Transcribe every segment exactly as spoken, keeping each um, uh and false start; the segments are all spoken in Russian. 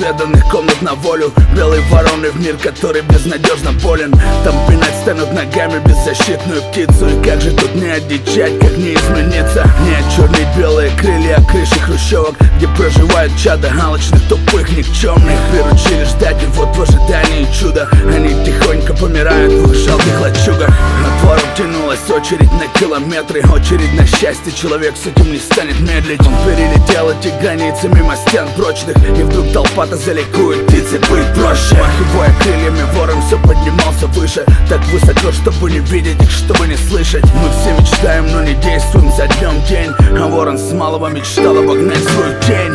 неизведанных комнат на волю. Белые вороны в мир, который безнадежно болен. Там пинать станут ногами беззащитную птицу. И как же тут не одичать, как не измениться? Не очернить белые крылья крыши хрущевок, где проживают чада алчных, тупых, никчемных. Приручили ждать, и вот в ожидании чуда они тихонько помирают в их жалких лачугах. От ворот тянулась очередь на километры. Очередь на счастье, человек с этим не станет медлить. Он перелетел эти границы мимо стен прочных, и вдруг толпа-то заликует, птице быть проще. Махивая крыльями, ворон все поднимался выше, так высоко, чтобы не видеть их, чтобы не слышать. Мы все мечтаем, но не действуем за днем день, а ворон с малого мечтал обогнать свою тень.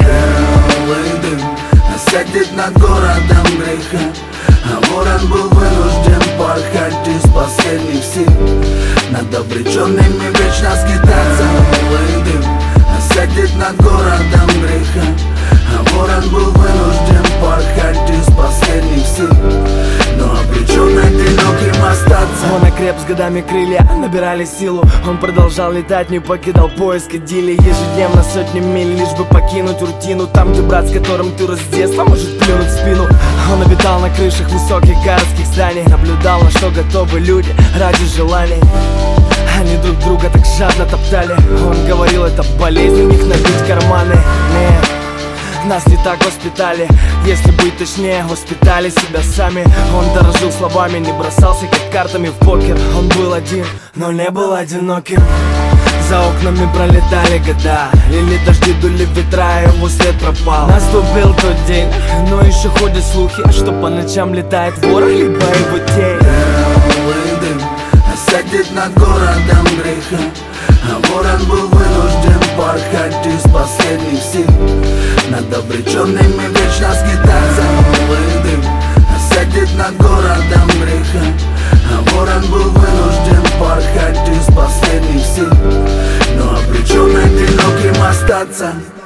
Белый дым осадит над городом греха, а ворон был вынужден порхать из последних сил, над обреченными вечно скитаться. Белый дым осадит над городом греха, а ворон был вынужден порхать из последних сил, но обречен одиноким остаться. Он окреп с годами, крылья набирали силу. Он продолжал летать, не покидал поиск идиллии. Ежедневно сотни миль, лишь бы покинуть рутину. Там, где брат, с которым ты рос с детства, может плюнуть в спину. Он обитал на крышах высоких городских зданий, наблюдал, на что готовы люди ради желаний. Они друг друга так жадно топтали. Он говорил, это болезнь, у них набить карманы. Нет, нас не так воспитали, если быть точнее, воспитали себя сами. Он дорожил словами, не бросался как картами в покер. Он был один, но не был одиноким. За окнами пролетали года, лили дожди, дули ветра, его след пропал. Наступил тот день, но еще ходят слухи, что по ночам летает ворон, либо его тень. Белый дым осадит над городом греха, а ворон был вынужден порхать из последних сил, над обреченными вечно скитаться. Белый дым осадит над городом греха, а ворон был вынужден порхать из последних сил, но обречен одиноким остаться.